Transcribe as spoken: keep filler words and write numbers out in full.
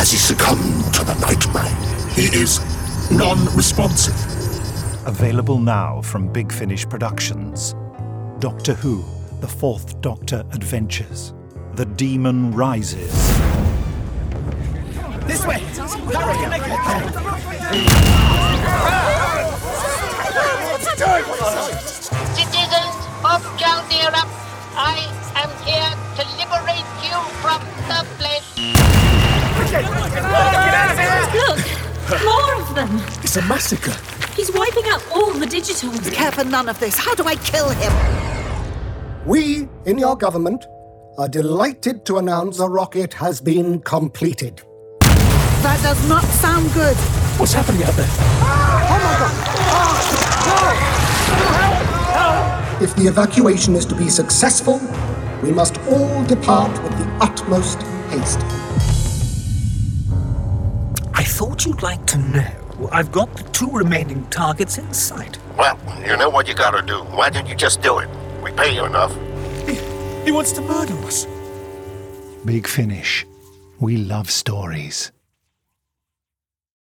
Has he succumbed to the nightmare? He is non-responsive. Available now from Big Finish Productions. Doctor Who, The Fourth Doctor Adventures. The Demon Rises. This way! Hurry, can make Citizens of Caldera, I am here to liberate you from the flesh. Look! More of them! It's a massacre! He's wiping out all the digitals. Care for none of this. How do I kill him? We, in your government, are delighted to announce the rocket has been completed. That does not sound good. What's happening out there? Oh my God! Oh, no! If the evacuation is to be successful, we must all depart with the utmost haste. I thought you'd like to know. I've got the two remaining targets in sight. Well, you know what you gotta do. Why don't you just do it? We pay you enough. He, he wants to murder us. Big Finish. We love stories.